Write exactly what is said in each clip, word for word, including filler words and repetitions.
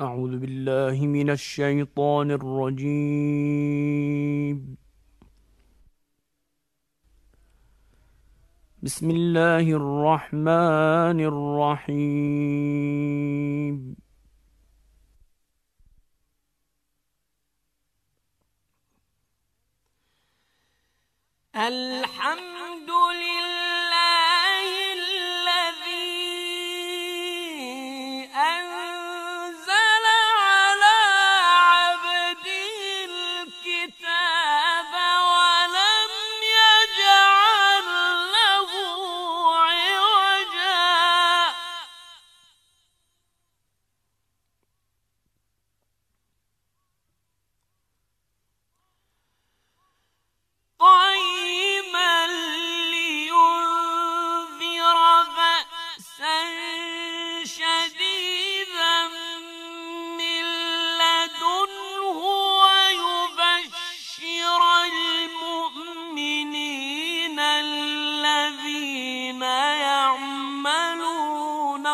أعوذ بالله من الشيطان الرجيم. بسم الله الرحمن الرحيم. الحمد لله الذي أنزل على عبده الكتاب ولم يجعل له عوجا قيما لينذر بأسا شديدا من لدنه ويبشر المؤمنين الذين يعملون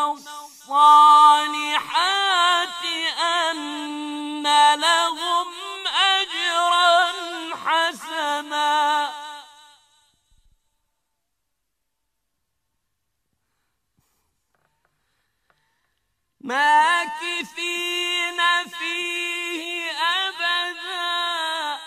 الصالحات أن لهم أجرا حسنا ماكثين فيه أبدا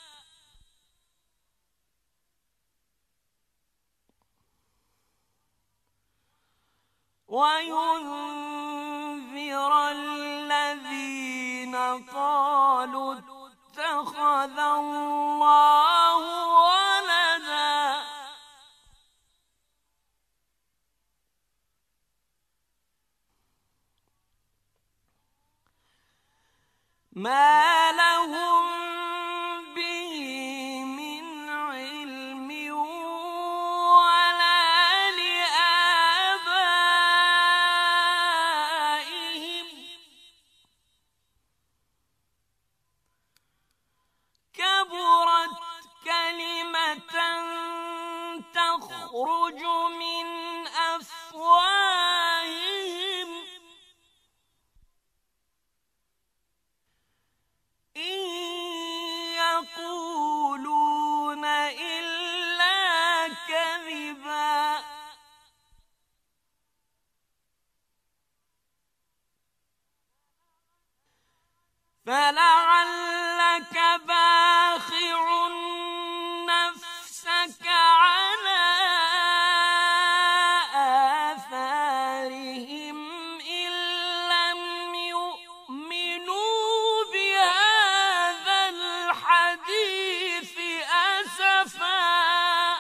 وينذر الذين قالوا اتخذ الله ولدا ما لهم به من علم ولا لآبائهم كبرت كلمة تخرج من أفواههم إن يقولون إلا كذبا فلعلك باخع نفسك على آثارهم إن لم يؤمنوا بهذا الحديث أسفا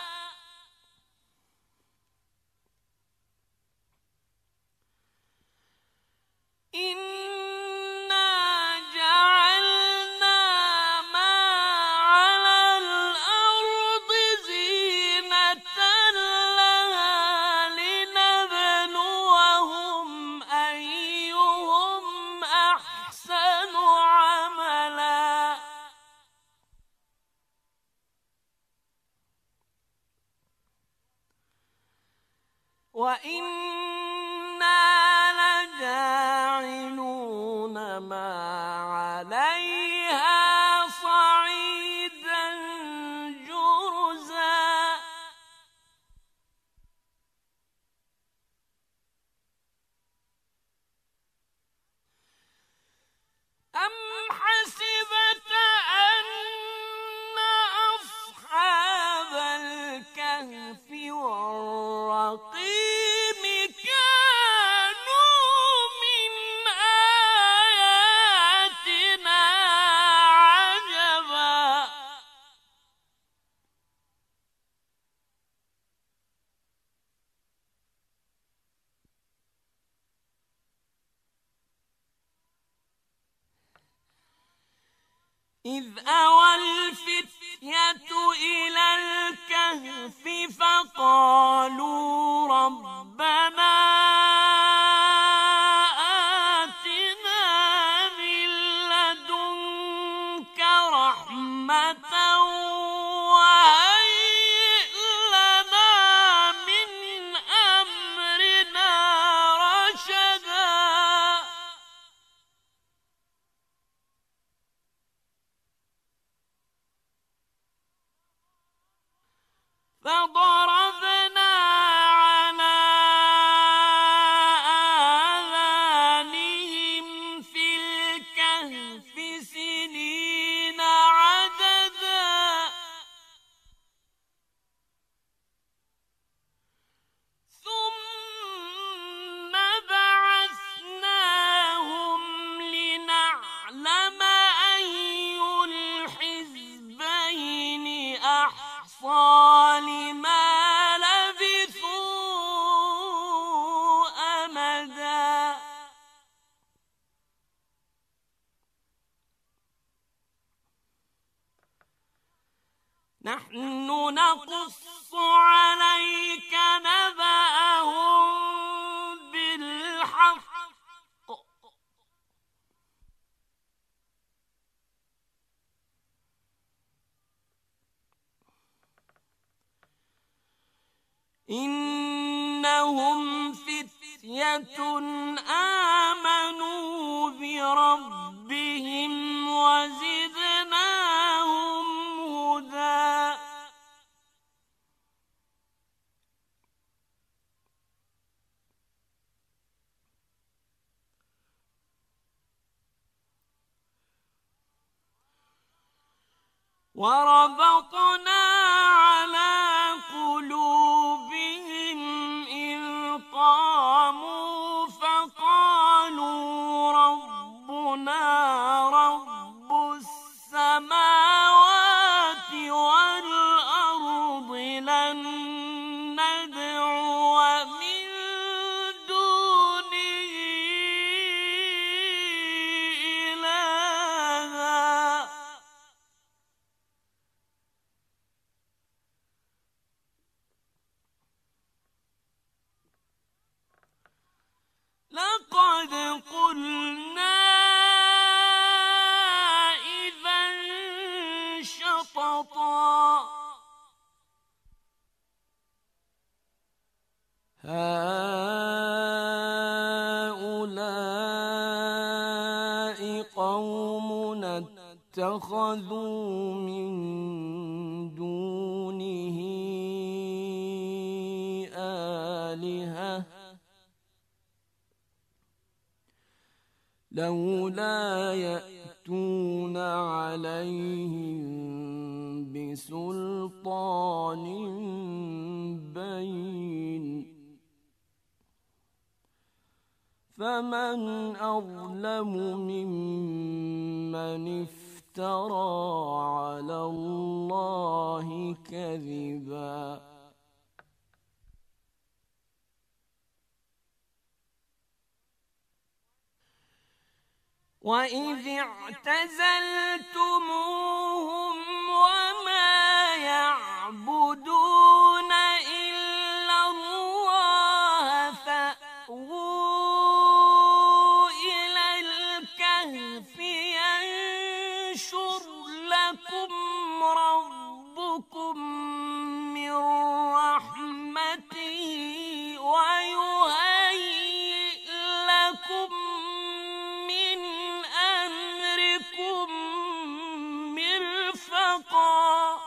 إنا جعلنا ما على الأرض زينة لها لنبلوهم أيهم أحسن عملا وإنا لجاعلون ما عليها صعيدا جرزا أم حسبت أن أصحاب الكهف والرقيم كانوا من آياتنا عجبا إذ أوى الفتية إلى الكهف فقالوا ربنا آتنا من لدنك رحمة وهيئ لنا من أمرنا رشدا لنعلم أي الحزبين أحصى لما لبثوا أمدا. نحن نقص عليك نبأهم بالحق إنهم فتية آمنوا بربهم وزدناهم هدى. وربطنا على قلوبهم إذ قاموا فقالوا ربنا رب السماوات والأرض لن ندعو من دونه إلها لقد قلنا إذا شططا هؤلاء قومنا اتخذوا من دونه آلهة لولا يأتون عليهم بسلطان بين فمن أظلم ممن افترى على الله كذبا. وإذ اعتزلتموهم وما يعبدون إلا الله فأووا إلى الكهف ينشر لكم ربكم من رحمته ويهيئ لكم مرفقا.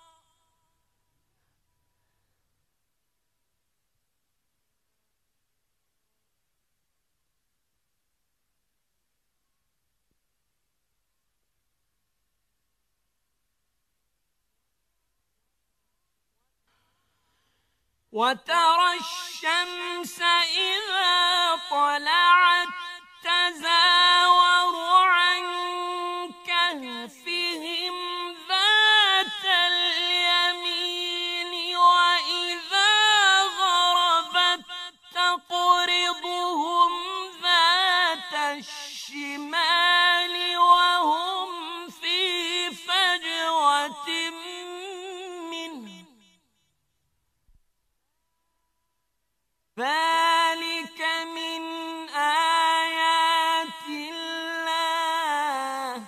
وترى الشمس إذا طلعت تزاور عن كهفهم ذات اليمين وإذا غربت تقرضهم ذات الشمال وهم في فجوة منه ذلك من آيات الله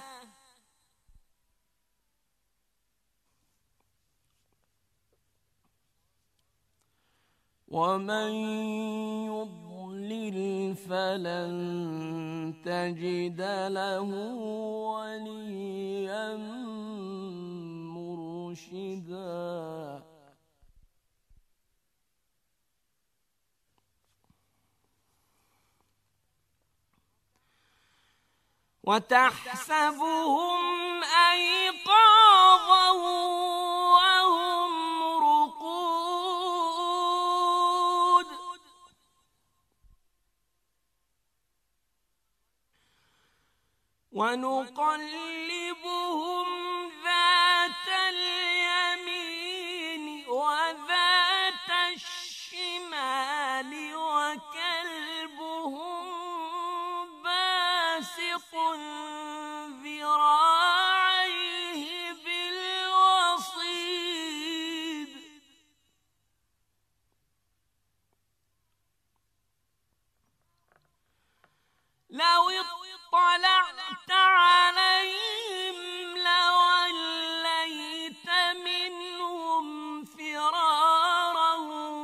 ومن يضلل فلن تجد له وليا مرشدا. وتحسبهم أيقاظا وهم رقود ونقلبهم ذات اليمين وذات الشمال وكلبهم باسط ذراعيه بالوصيد لو اطلعت عليهم لوليت منهم فرارا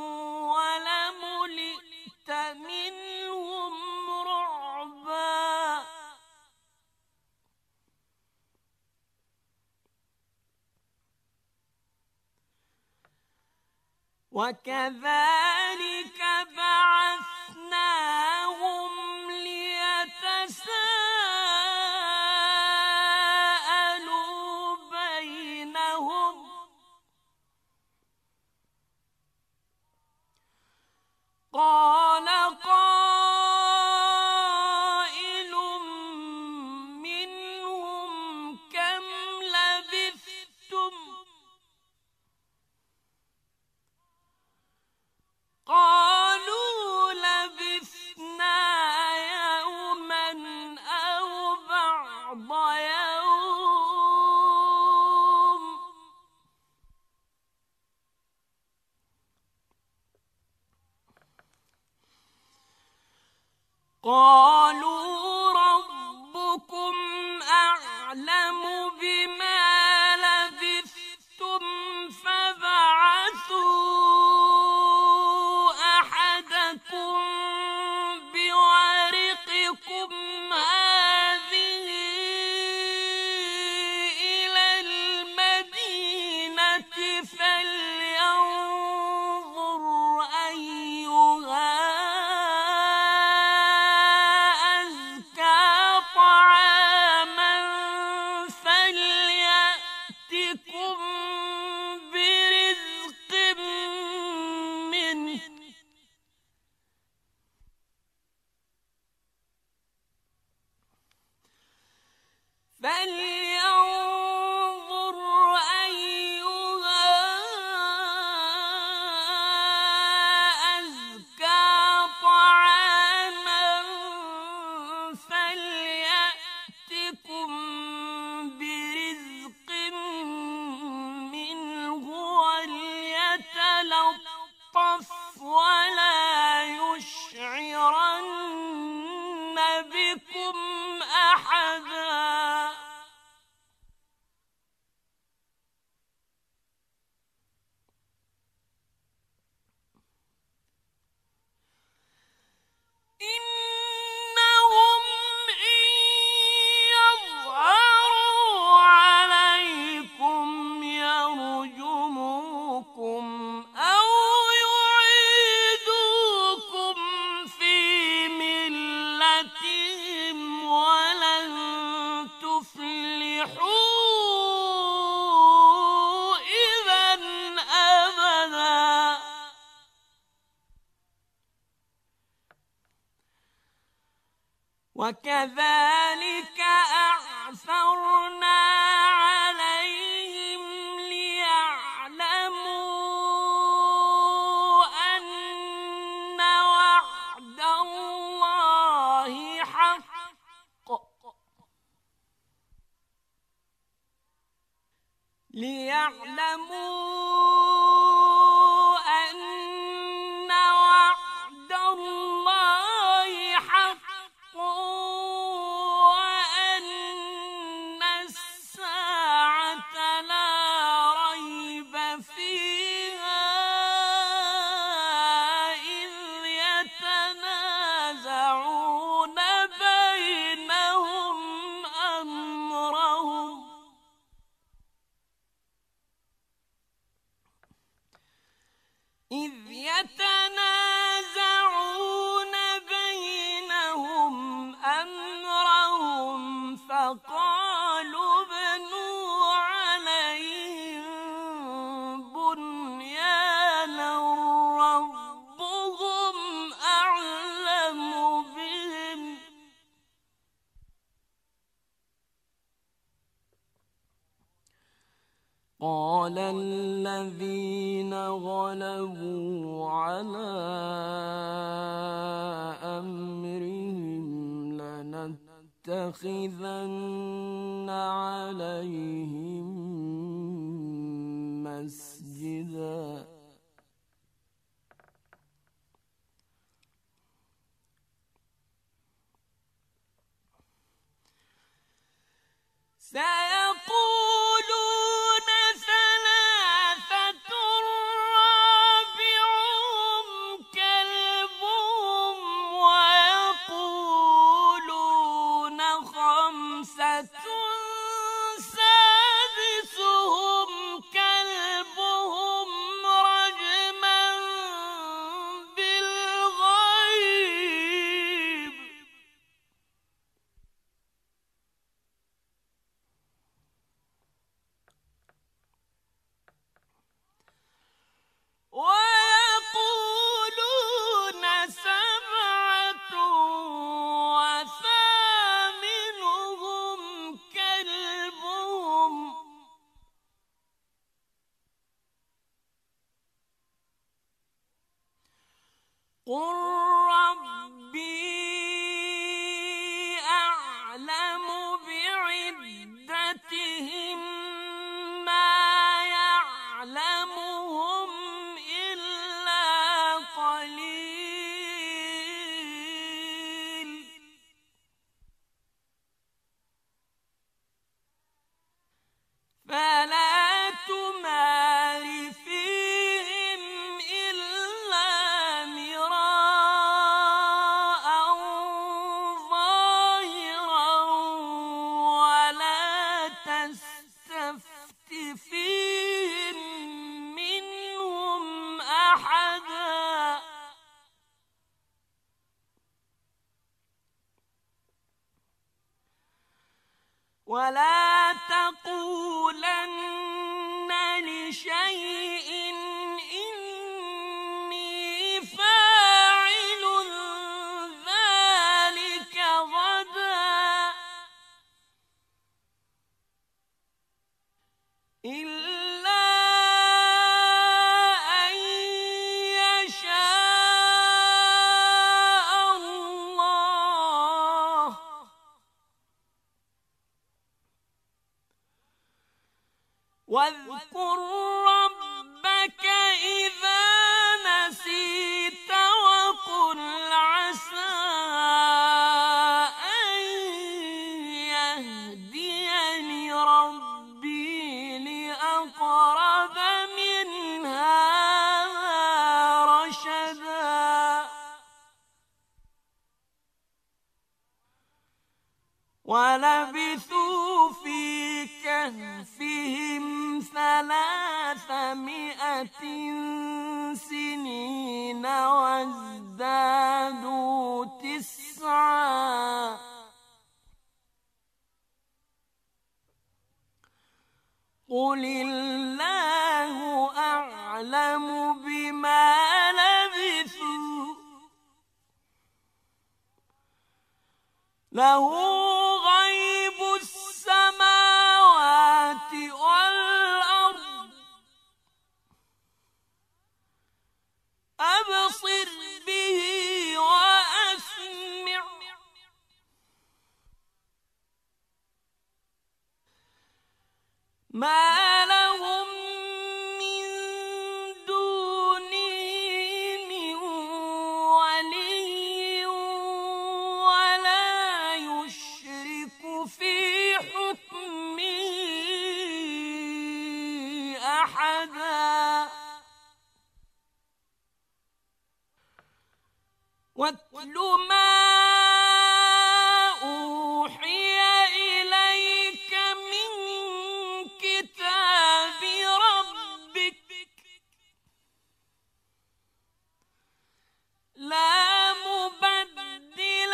ولملئت منهم رعبا وكذلك بعثناهم ليتساءلوا بينهم قال قائل منهم كم لبثتم قالوا لبثنا يوما أو بعض يوم قالوا ربكم أعلم بما لبثتم فابعثوا أحدكم بورقكم هذه إلى المدينة فلينظر أيها أزكى طعاما فليأتكم برزق منه فلينظر أيها أزكى طعاما فليأتكم برزق منه وليتلطف ولا يشعرن بكم أحدا إنهم إن يظهروا عليكم يرجموكم أو يعيدوكم في ملتهم ولن تفلحوا إذا أبدا وكذلك أعثرنا عليهم ليعلموا أن وعد الله حق ليعلموا أن وعد الله حق وأن الساعة لا ريب فيها إذ يتنازعون بينهم أمرهم إذ يتنازعون بينهم أمرهم فقالوا ابنوا عليهم بنيانا ربهم أعلم بهم قال الذين غلبوا على أمرهم لنتخذن عليهم مسجدا سيقولون ثلاثة رابعهم كلبهم ويقولون خمسة سادسهم كلبهم رجما بالغيب ويقولون سبعة وثامنهم كلبهم قل ربي أعلم بعدتهم ما يعلمهم إلا قليل فلا تمار فيهم إلا مراء ظاهرا ولا تستفت فيهم منهم أحدا ولا تقولن لشيء إني فاعل ذلك غدا إلا أن يشاء الله واذكر ربك إذا نسيت وقل عسى أن يهديني ربي لأقرب من هذا رشدا ولبثوا في كهفهم ثلاثمائة سنين وازدادوا تسعا قل الله أعلم بما لبثوا له غيب السماوات والأرض أبصر به وأسمع ما لهم من دونه من ولي ولا يشرك في حكمه أحدا واتل ما أوحي إليك من كتاب ربك لا مبدل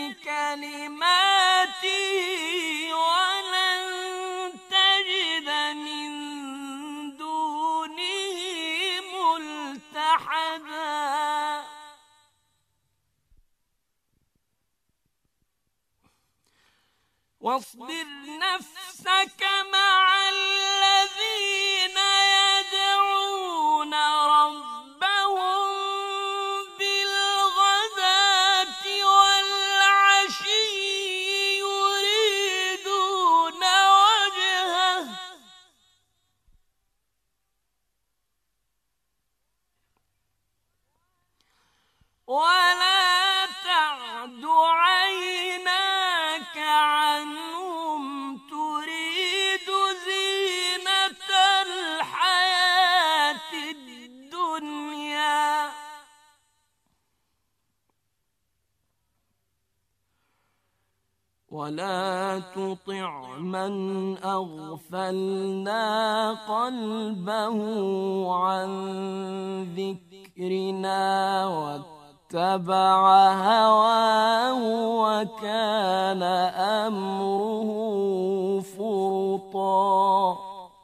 لكلماته ولن تجد من دونه ملتحدا واصبر نفسك مع الذين ولا تطع من أغفلنا قلبه عن ذكرنا واتبع هواه وكان أمره فرطا.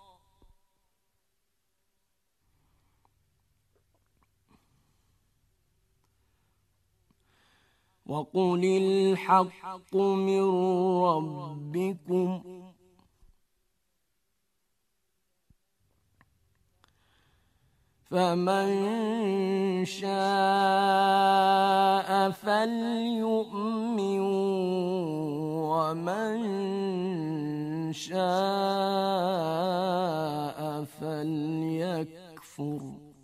وقل الحق من ربكم فمن شاء فليؤمن ومن شاء فليكفر.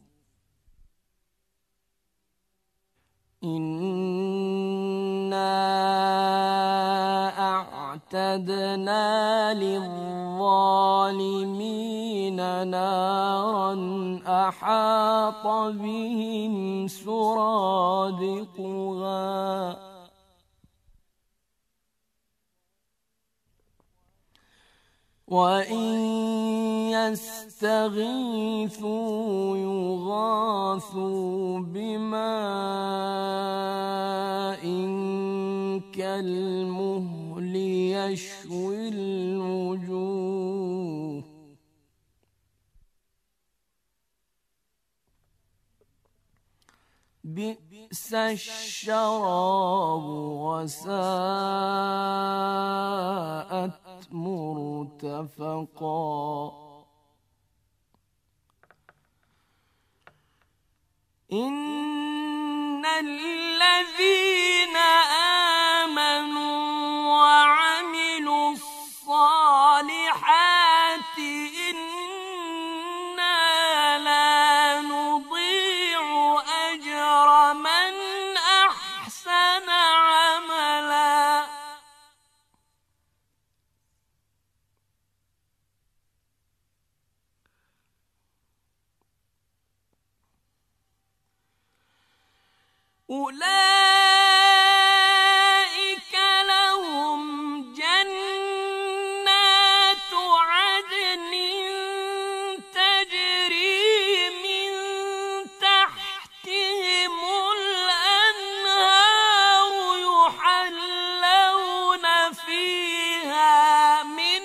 إنا أعتدنا للظالمين نارا أحاط بهم سرادقها وإن يستغيثوا يغاثوا بماء كالمهل يشوي الوجوه بئس الشراب وساءت مرتفقا. إن الذين آمنوا وعملوا الصالحات إنا لا نضيع أجر من أحسن عملا. أولئك لهم جنات عدن تجري من تحتهم الأنهار يحلون فيها من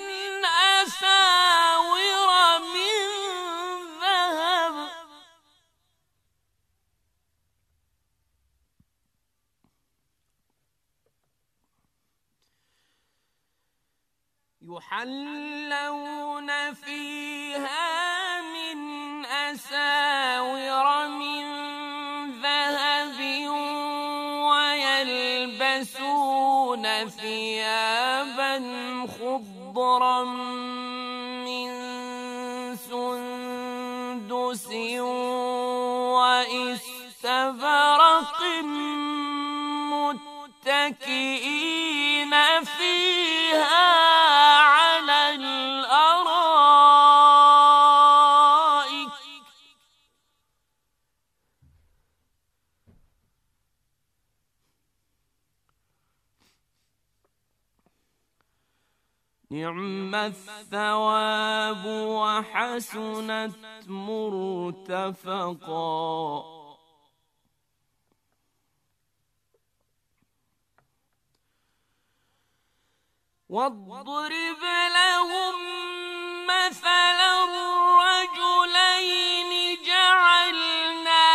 أساور من ذهب يحلون فيها من أساور من ذهب ويلبسون ثيابا خضرا من سندس وإستبرق متكئين فيها على الأرائك نعم الثواب وحسنت مرتفقا. واضرب لهم مثلا الرجلين جعلنا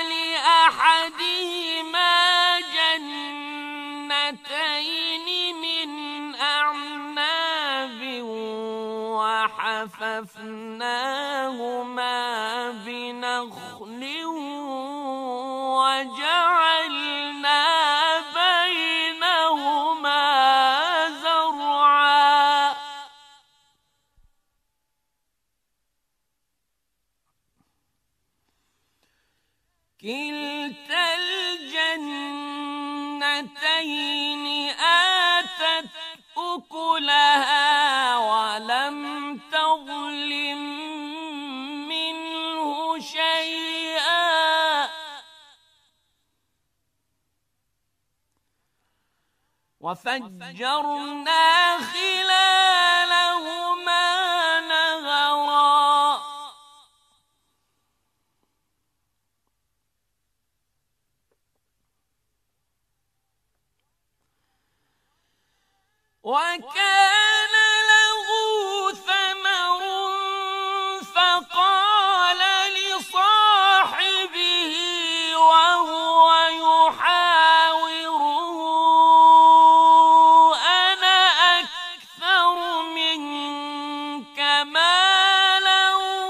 لأحدهما جنتين من أعناب وحففناهما بنخل وجعلنا بينهما زرعا. كلتا الجنتين آتت أكلها ولم تظلم منه شيئا وفجرنا خلالهما نهرا وكان له ثمر فقال لصاحبه وهو يحاوره أنا أكثر منك مالا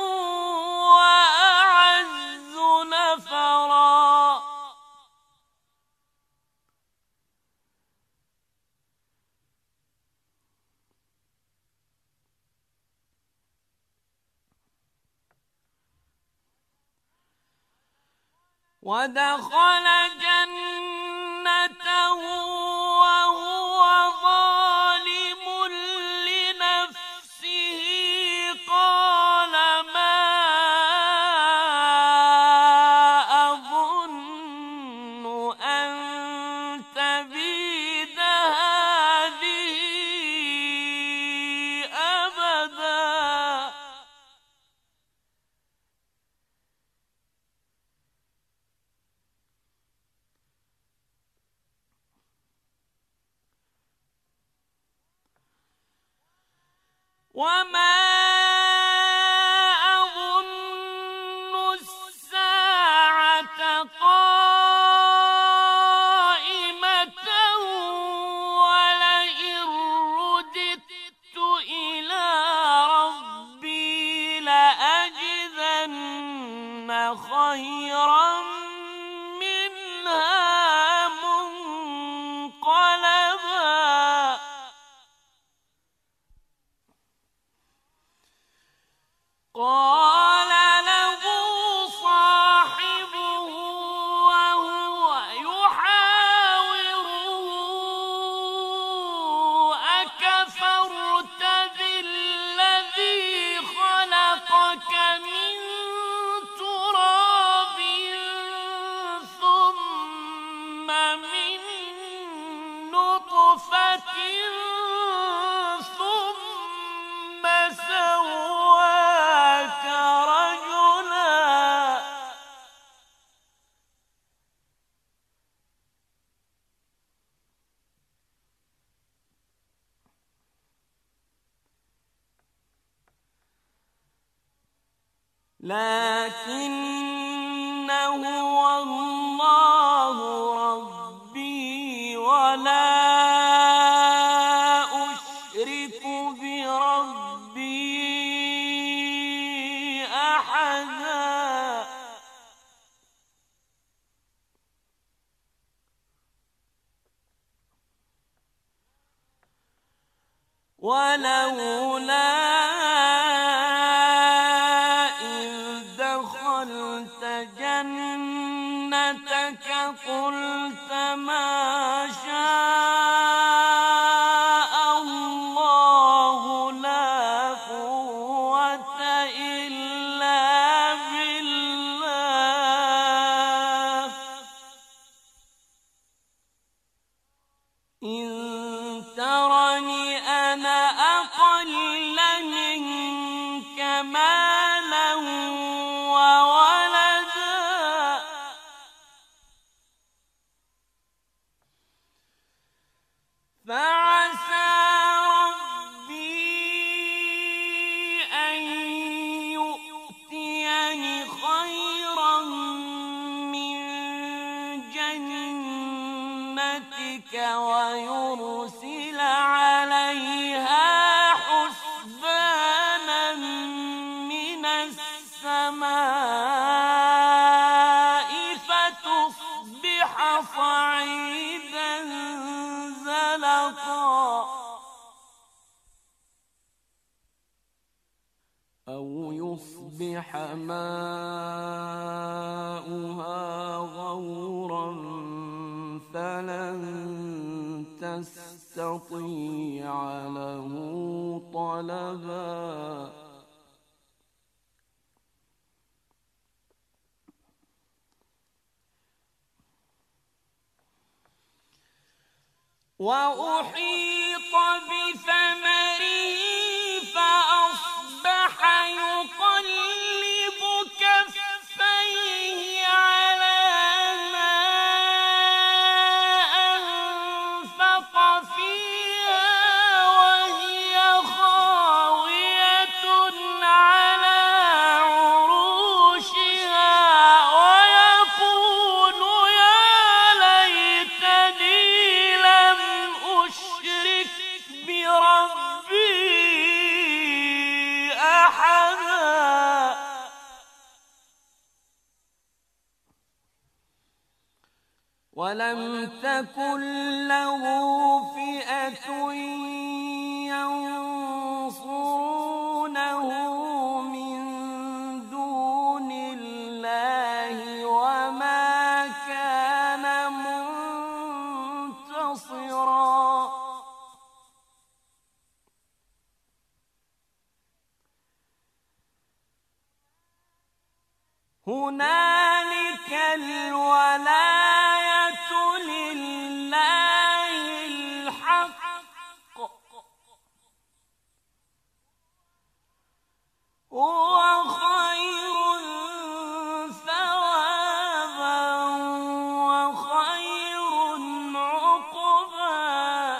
وأعز نفرا ودخل جنته وهو ظالم لنفسه قال ما أظن أن تبيد هذه أبدا وما أظن الساعة قائمة ولئن رددت إلى ربي لأجدن خيرا منها منقلبا قال له صاحبه وهو يحاوره أكفرت بالذي خلقك من تراب ثم من نطفة ثم سواك رجلا لكن هو الله ربي ولا أشرك بربي أحدا ولولا جنتك قلت ما شاء الله لا قوة إلا بالله إن ترني أنا أقل منك مالا وولدا فعسى ربي أن يؤتيني خيرا من جنتك ويرسل عليها حسبانا من السماء فتصبح صعيدا زلقا أو يصبح ماؤها غورا فلن تستطيع له طلبا وأحيط بثمره فأصبح يقلب كفيه على ما أنفق فيها وهي خاوية على عروشها ويقول يا ليتني لم أشرك بربي أحدا ولم تكن له فئة ينصرونه من دون الله وما كان منتصرا هنالك الولاية لله الحق هو خير ثوابا وخير عقبا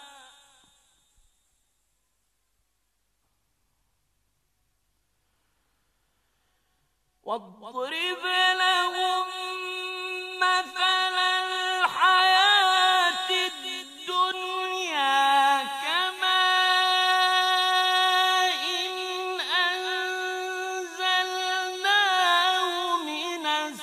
واضرب لهم مثل الحياة الدنيا كماء أنزلناه من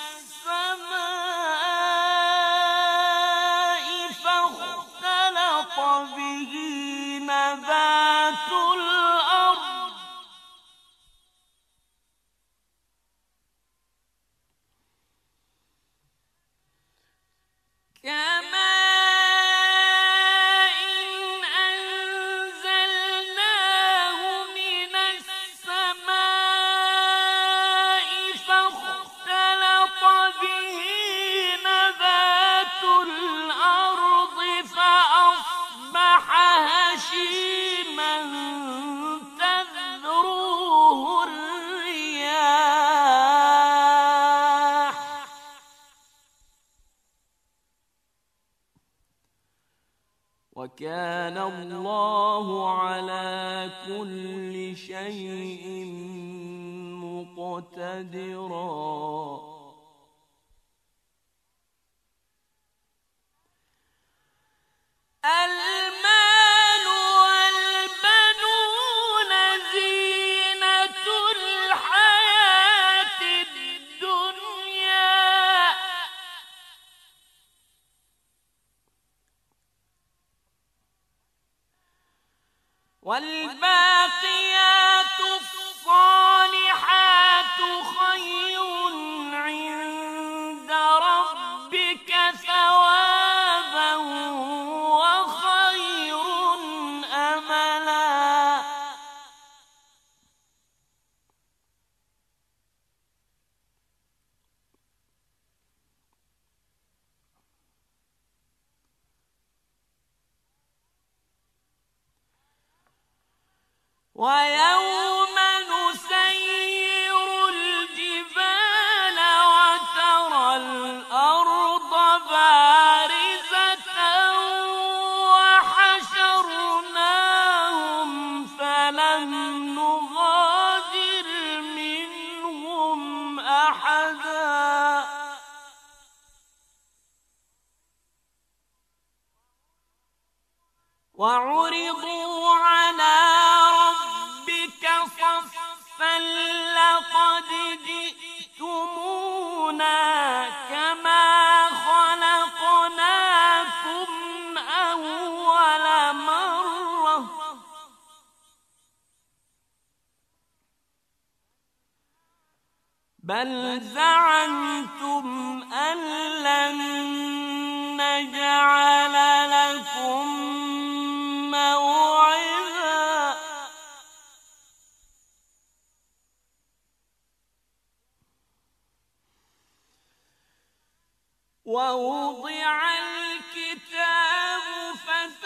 السماء فاختلط به نبات الأرض كماء أنزلناه من السماء فاختلط به نبات الأرض فأصبح هشيما تذروه الرياح وكان الله على كل شيء مقتدرا المال والبنون زينة الحياة الدنيا والباقيات الصالحات خير عند ربك ثوابا وخير أملا ويوم نسير الجبال وترى الأرض بارزة وحشرناهم فلم نغادر منهم أحدا وعرضوا على ربك صفا لقد جئتمونا كما خلقناكم أول مرة بل زعمتم أن لن نجعل لكم موعدا ووضع الكتاب فترى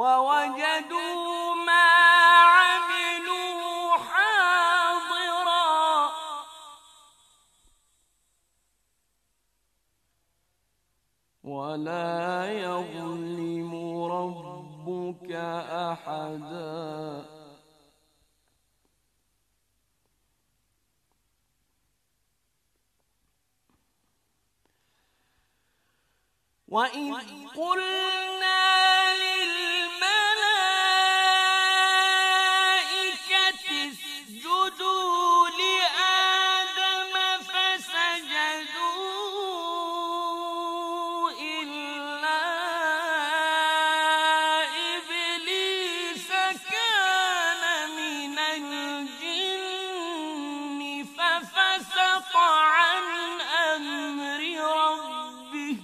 ووجدوا ما عملوا حاضرا ولا يظلم ربك أحدا. وإذ قلنا للملائكة اسجدوا لآدم فسجدوا إلا إبليس كان من الجن ففسق عن أمر ربه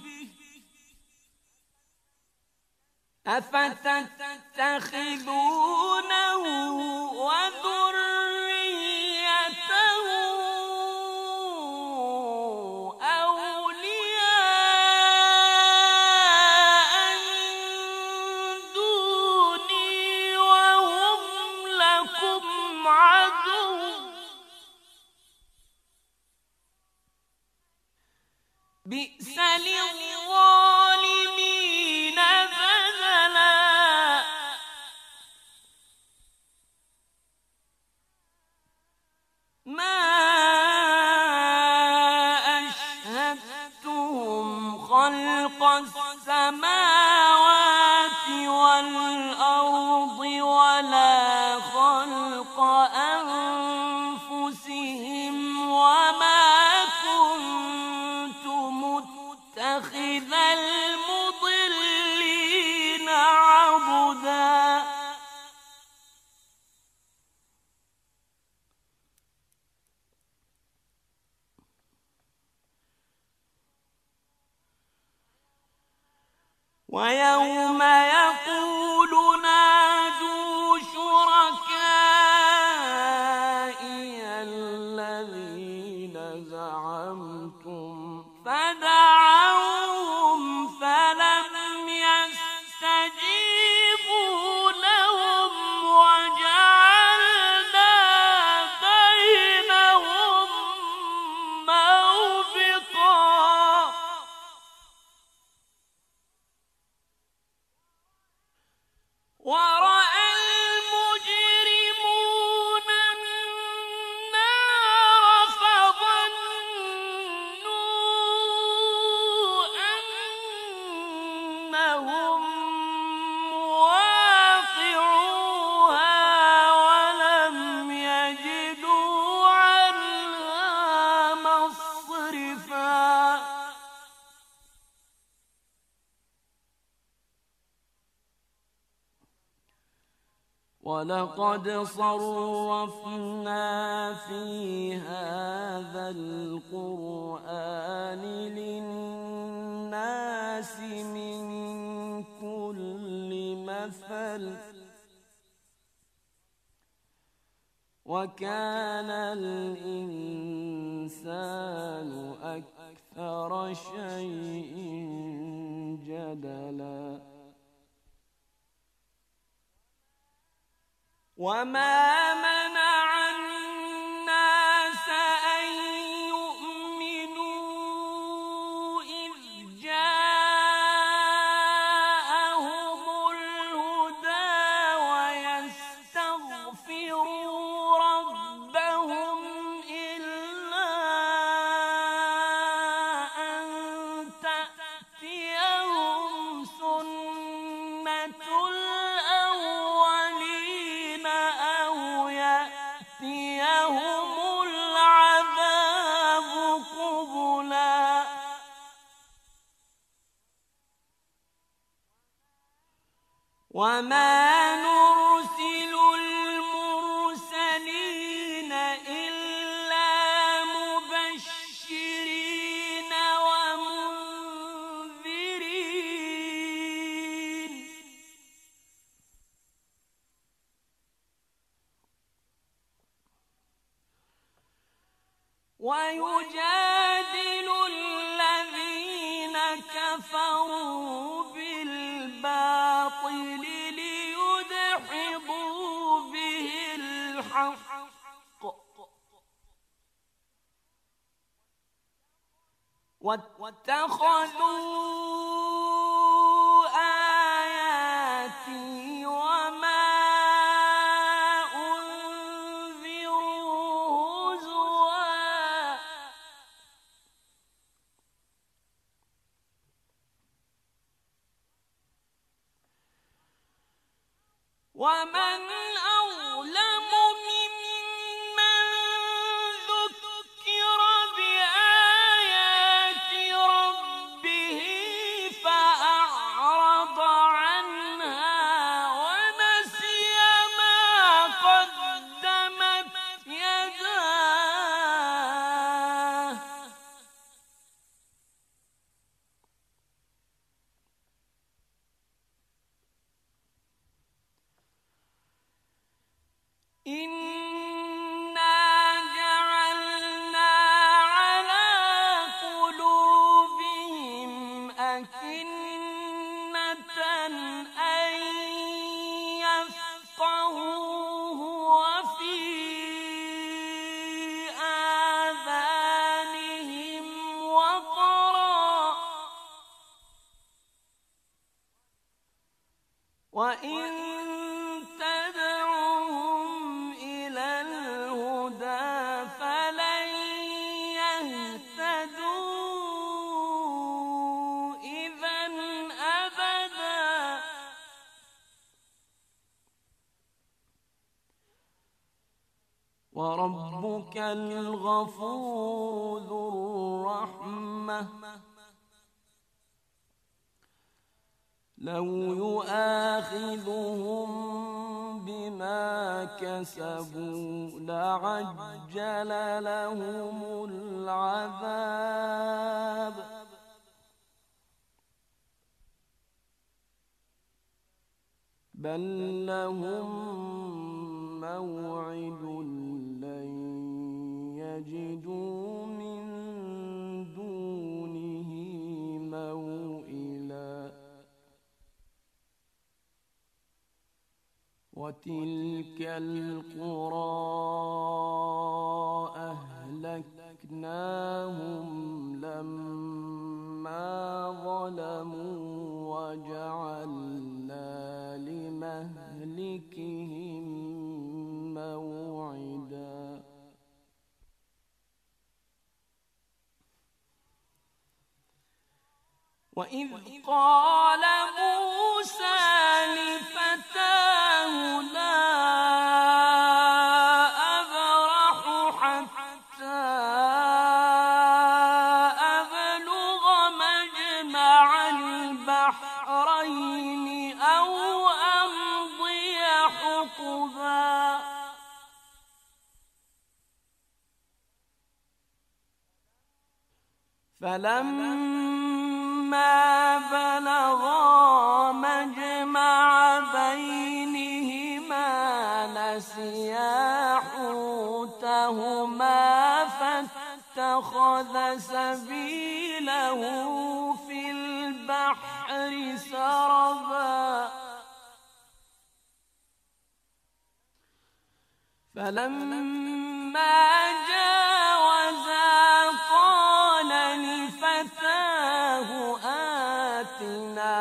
أفتتخذونه وذريته أولياء من دوني وهم لكم عدو بئس للظالمين بدلا. ما أشهدتهم خلق السماوات والأرض ولا خلق أنفسهم وما كنت متخذ المضلين عضدا. ويوم يقول نادوا شركائي الذين زعمتم فدعوهم فلم يستجيبوا لهم وجعلنا بينهم موبقا. ورأى المجرمون النار فظنوا أنهم مواقعوها ولم يجدوا عنها مصرفا. ولقد صرفنا في هذا القرآن للناس من كل مثل وكان الإنسان أكثر شيء جدلا. وما منع الناس أن يؤمنوا إذ جاءهم الهدى ويستغفروا ربهم إلا أن تأتيهم سنة الأولين أو يأتيهم العذاب قبلا. وما نرسل المرسلين إلا مبشرين ومنذرين ويجادل الذين كفروا بالباطل ليضلوا واتخذوا آياتي وما أنذروا هزوا ومن أظلم ممن ذكر بآيات ربه فأعرض عنها ونسي ما قدمت يداه إنا جعلنا على قلوبهم أكنة أن يفقهوه وفي آذانهم وقرا وإن تدعوهم إلى الهدى فلن يهتدوا إذًا أبدًا وربك الغفور ذو الرحمة لو يؤاخذهم بما كسبوا لعجل لهم العذاب بل لهم موعد لن يجدوا من دونه موئلا وتلك القرى أهلكناهم لما ظلموا وجعلنا لمهلكهم موعدا وإذ قال موسى لفتاه لا أبرح حتى أبلغ مجمع البحرين أو أمضي حقبا فلما بلغا مجمع بينهما نسيا حوتهما فاتخذ سبيله في البحر سربا فلما جاوزا قال لفتاه آتنا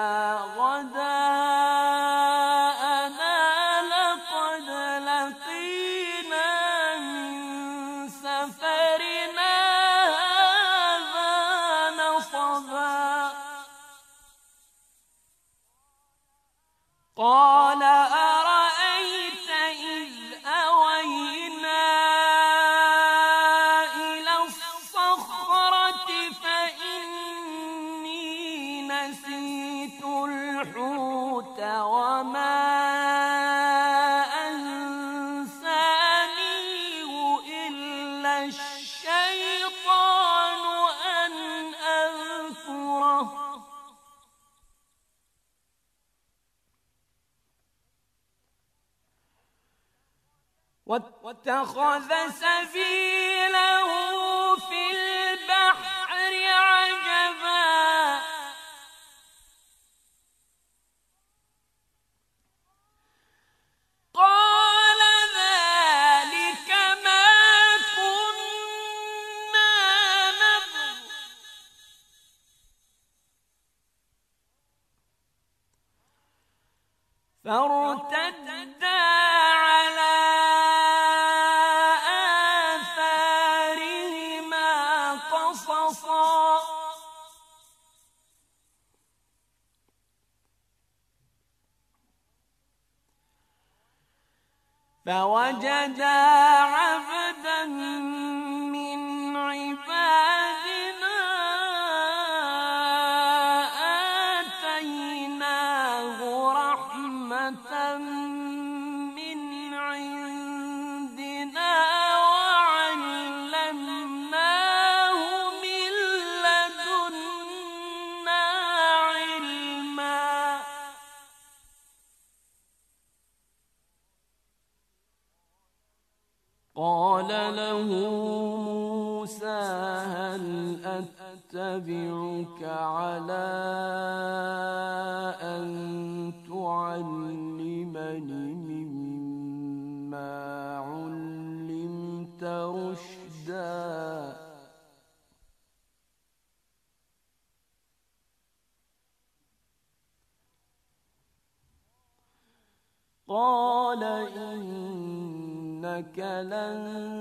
غداءنا لقد لقينا من سفرنا هذا نصبا قال أرأيت إذ أوينا إلى الصخرة فإني نسيت الحوت وما أنسانيه إلا الشيطان أن أذكره واتخذ سبيله في البحر عجبا قال ذلك ما كنا نبغي فوجدا عبدا من عبادنا آتيناه رحمة من عندنا وعلمناه من لدنا علما. قال له موسى هل أتبعك على أن تعلمني مما علمت رشدا. قال إنك لن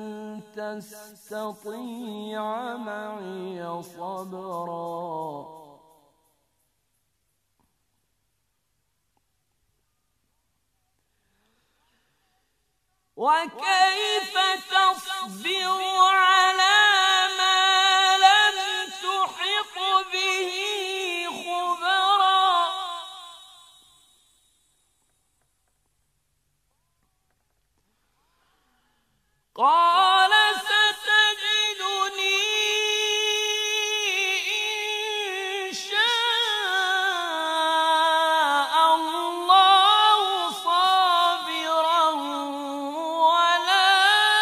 تستطيع معي صبرا. وكيف تصبر على ما لم تحط به خبرا. قال ستجدني إن شاء الله صابرا ولا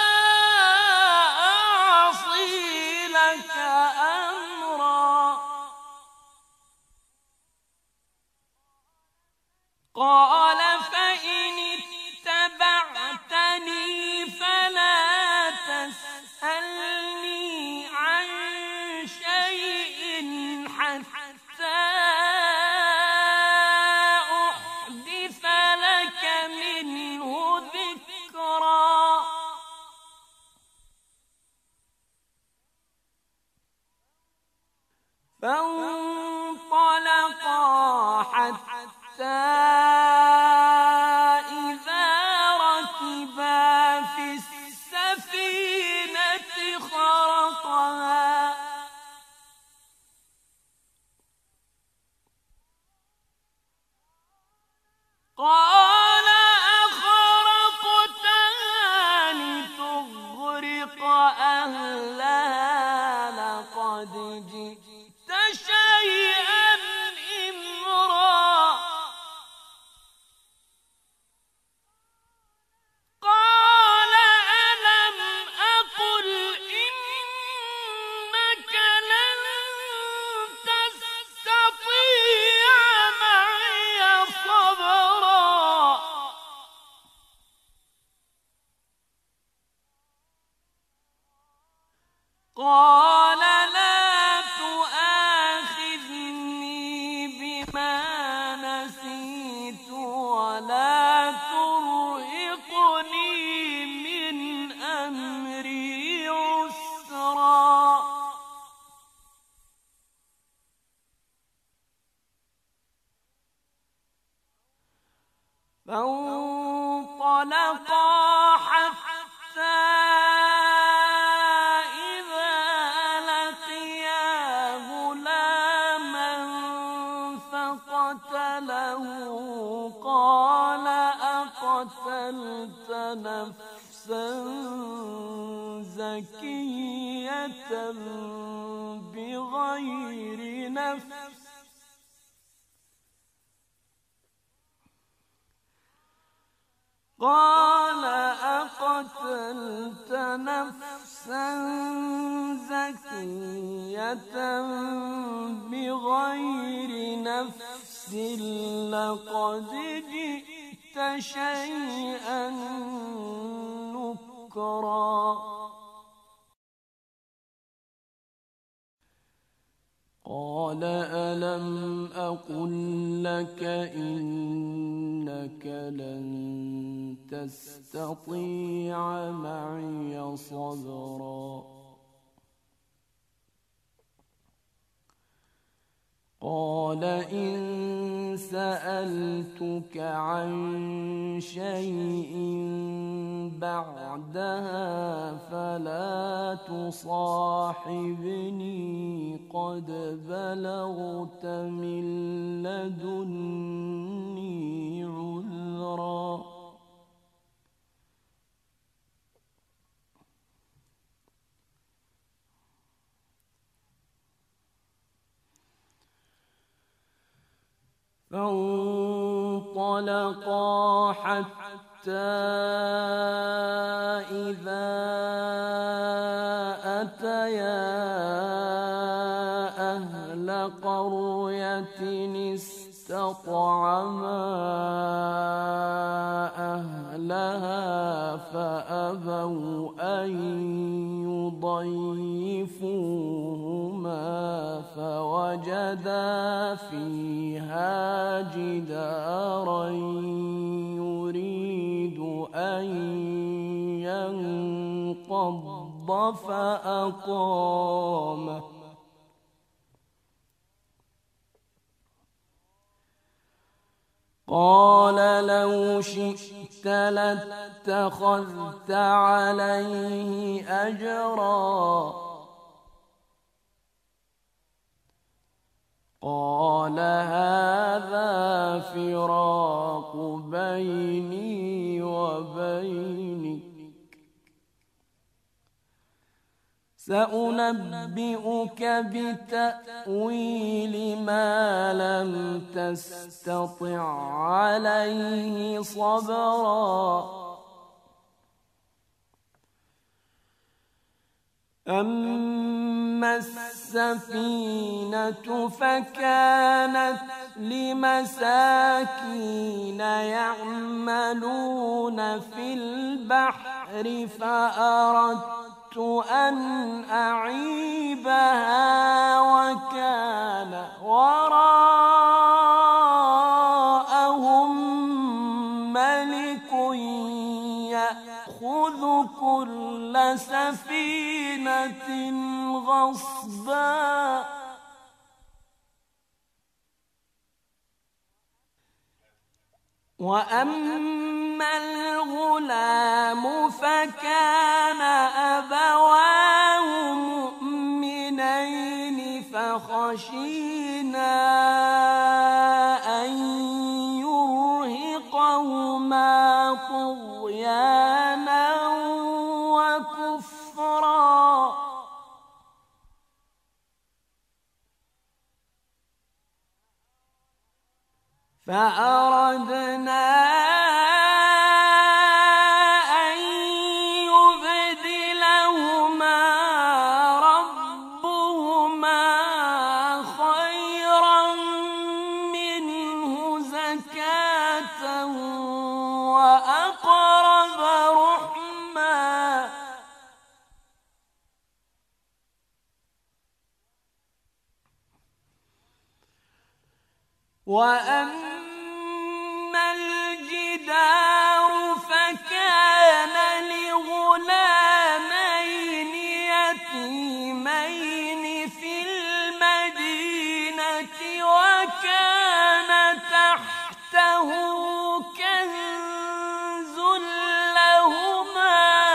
أعصي لك أمرا. قال فإن اتبعتني فلا تسألني عن شيء حتى أحدث لك منه ذكرا. فانطلقا حتى إذا ركبا في السفينة خرقها. قال أخرقتها لتغرق أهلها لقد جئت شيئا إمرا. قال ألم أقل إنك لن تستطيع معي صبرا. قال لا تؤاخذني بما نسيت ولا ترهقني من أمري عسرا. فانطلقا حتى إذا لقيا غلاما فقتله. قال أقتلت نفسا زكية بغير نفس قال أقتلت نفسا زكية بغير نفس لقد جئت شيئا نكرا. قال ألم أقل لك إنك لن تستطيع معي صبرا. قال إن سألتك عن شيء بعدها فلا تصاحبني قد بلغت من لدني عذرا. فانطلقا حتى إذا أتيا أهل قرية استطعما أهلها فأبوا أن يضيفوهما فوجدا فيها جدارا يريد أن ينقض فأقامه. قال لو شئت لاتخذت عليه أجرا. قال هذا فراق بيني وبينك سأنبئك بتأويل ما لم تستطع عليه صبرا. أما السفينة فكانت لمساكين يعملون في البحر فأردت أن أعيبها وكان وراءهم ملك يأخذ كل سفينة غصبا. وأما الغلام فكان أبواه مؤمنين فخشينا أن يرهقهما طغيانا وكفرا. فأردنا أن يبدلهما ربهما خيرا منه زكاة وأقرب رحما. وأما الجدار فكان لغلامين يتيمين في المدينة وكان تحته كنز لهما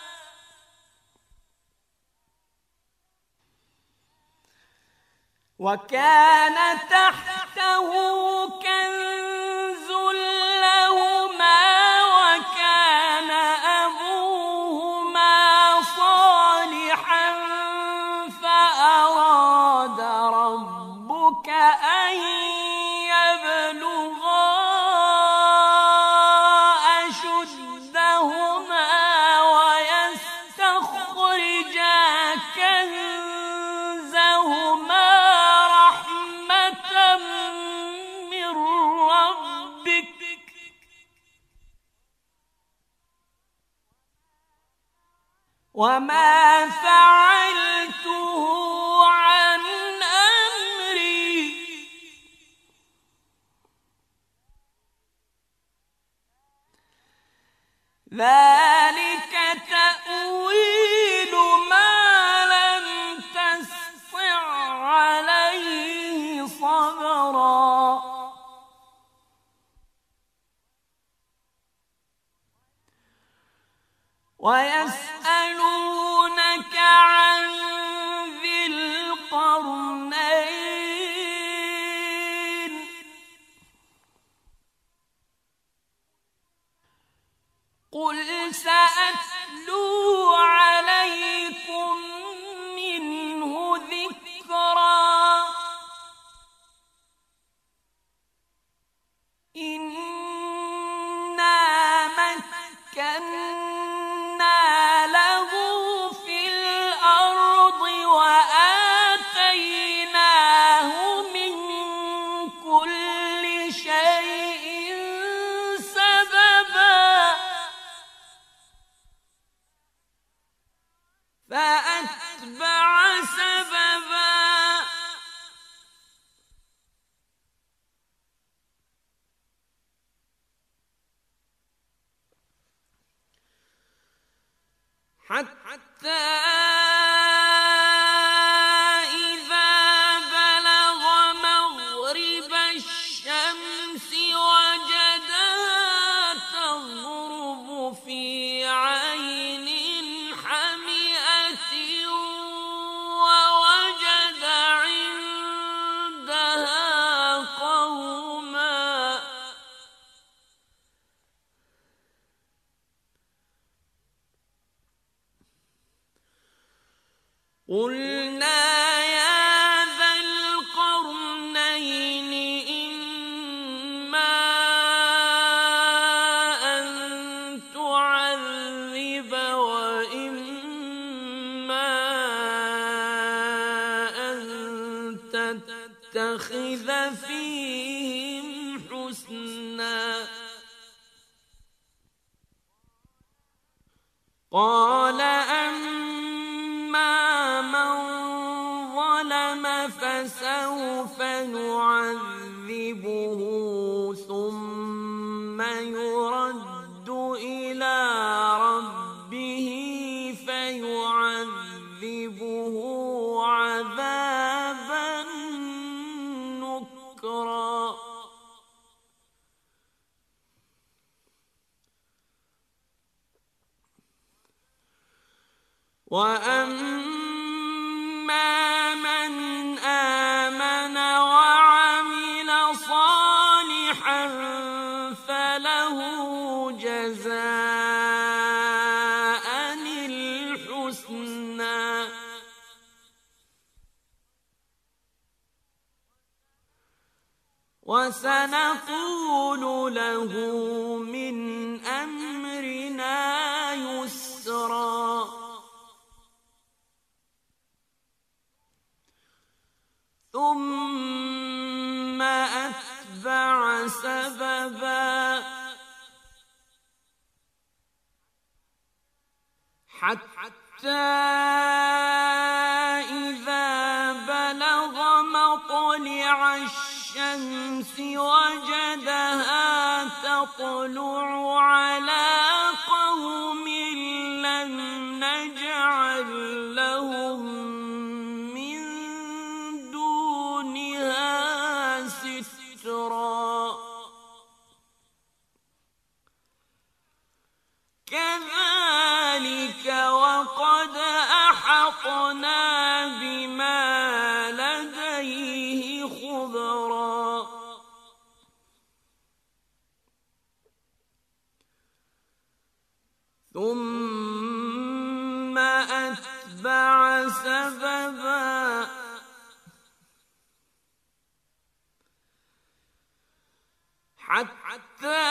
وكان تحته كنز لهما وكان أبوهما صالحا فأراد ربك أن يبلغا أشدهما ويستخرجا كنزهما من ربك وما فعلته عن أمري ذلك تأويل ما لم تستطع عليه صبرا. فأتبع سببا حتى قلنا يا ذا القرنين إما أن تعذب وإما أن تتخذ فيهم حسنا قال فسوف نعذبه ثم يرد إلى ربه فيعذبه عذابا نكرا وأما من آمن وعمل صالحا فله جزاء الحسنى وسنقول له من أمرنا يسرا ثم أتبع سببا حتى إذا بلغ مطلع الشمس وجدها تطلع على قوم لم نجعل لهم كذلك وقد أحطنا بما لديه خبرا ثم أتبع سببا حتى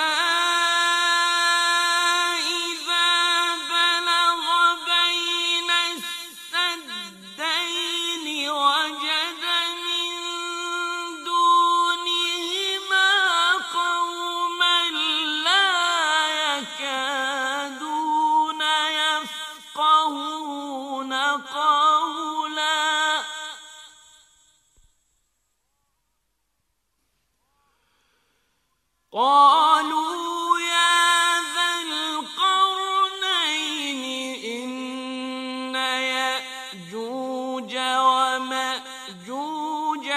قالوا يا ذا القرنين إن يأجوج ومأجوج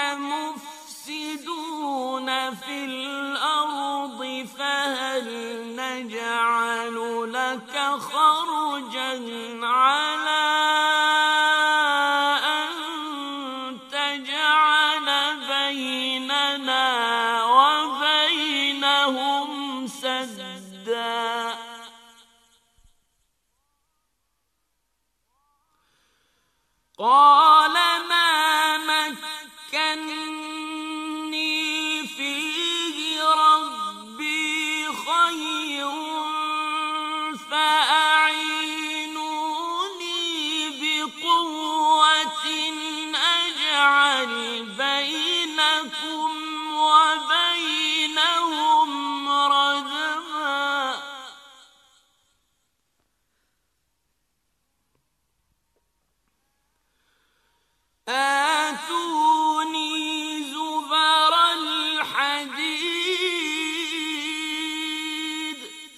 مفسدون في الأرض فهل نجعل لك خرجا على أن تجعل بيننا وبينهم سدا قال ما مكني فيه ربي خير فأعينوني بقوة أجعل بينكم وبينهم ردما آتوني زبر الحديد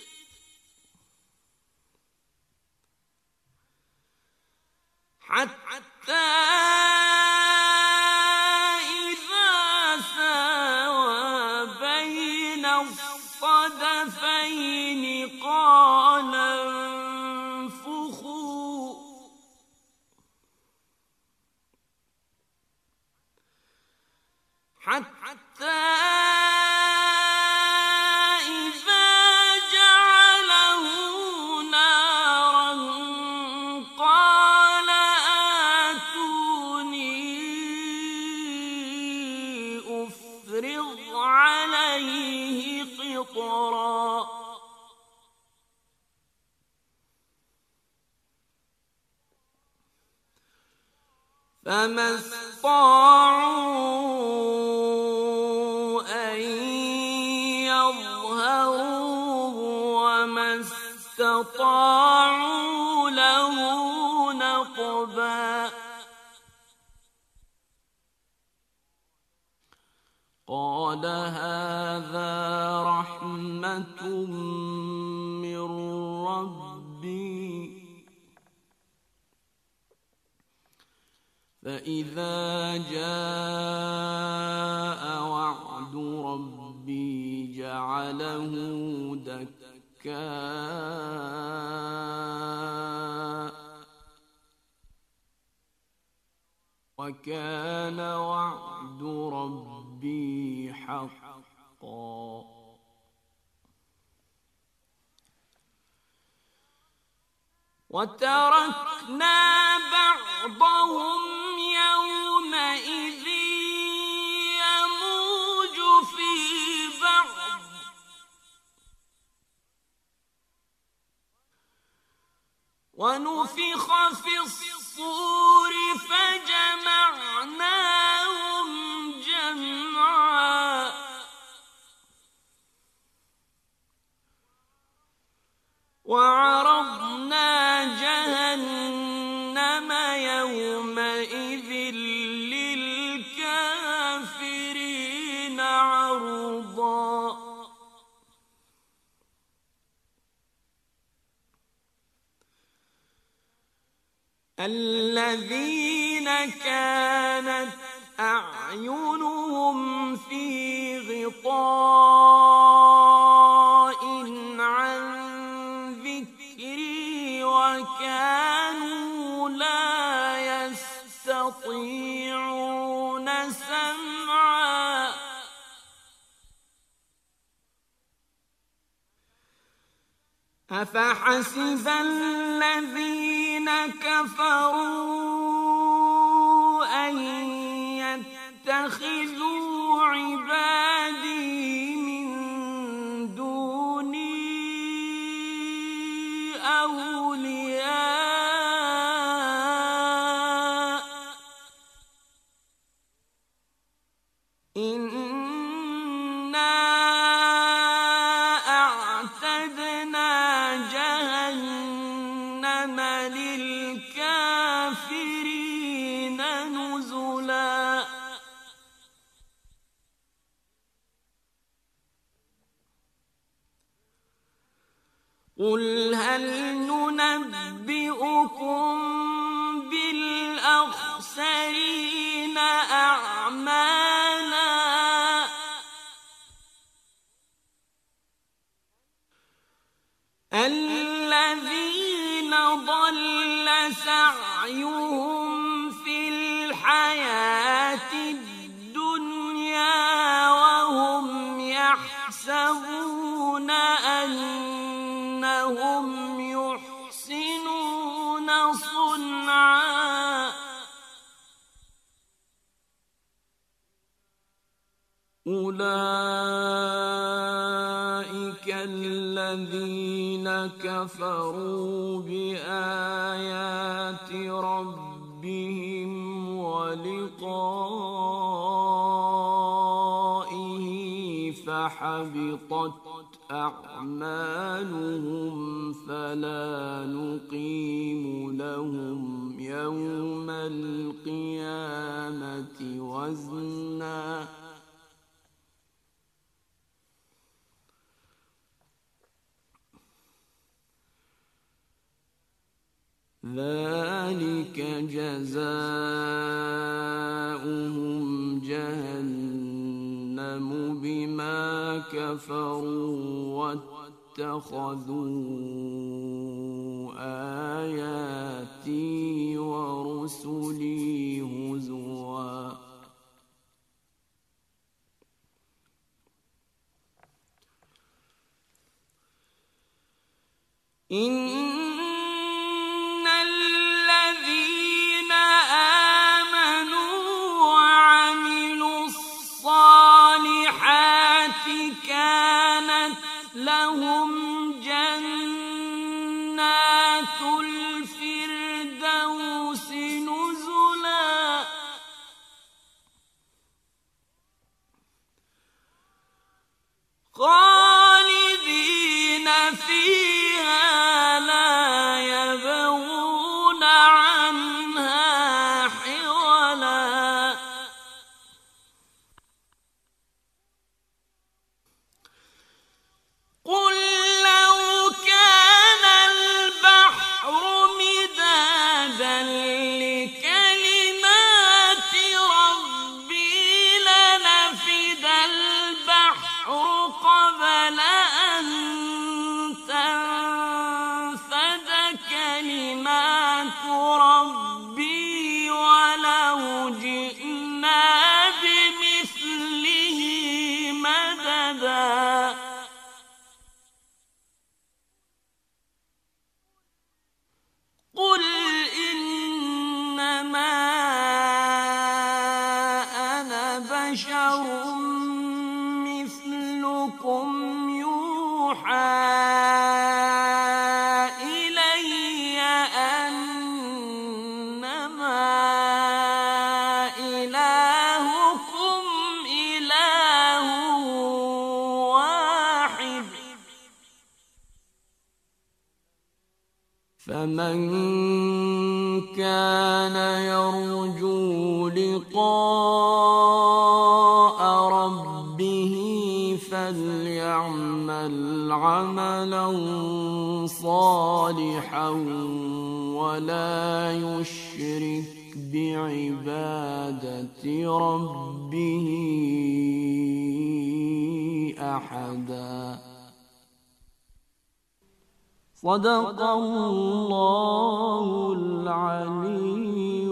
حتى إذا ساوى بين الصدفين قال انفخوا حتى إذا جعله نارا قال آتوني أفرغ عليه قطرا فما استطاعوا أن يظهروه وما استطاعوا له نقبا قال هذا رحمة من ربي فإذا جاء وعد ربي جعله دكاء وكان وعد ربي حقا وتركنا بعضهم يومئذ يموج في بعض ونفخ في الصور فجمعناهم جمعا وعرضنا جهنم يومئذ للكافرين عرضا الذين كانت أعينهم في غطاء عن ذكري وكانوا لا يستطيعون سمعا أفحسب الذين كفروا أن يتخذوا عبادي من دوني أولياء إنا أعتدنا جهنم للكافرين نزلا قل هل ننبئكم بالأخسرين أعمالا الذين ضل سعيهم في الحياة الدنيا وهم يحسبون أنهم يحسنون صنعا أولئك الذين كفروا بآيات ربهم ولقائه فحبطت أعمالهم فلا نقيم لهم يوم القيامة جزاؤهم جهنم بما كفروا واتخذوا آياتي ورسلي هزوا. إن الذين آمنوا وعملوا الصالحات كانت لهم جنات الفردوس نزلا. خالدين فيها لا يبغون عنها حولا. قل لو كان البحر مدادا لكلمات ربي لنفد البحر قبل أن تنفد كلمات ربي ولو جئنا بمثله مددا. قل إنما أنا بشر مثلكم يوحى إلي أنما إلهكم إله واحد. فمن كان يرجو لقاء ربه فليعمل عملا صالحا ولا يشرك بعبادة ربه أحدا. صدق الله العلي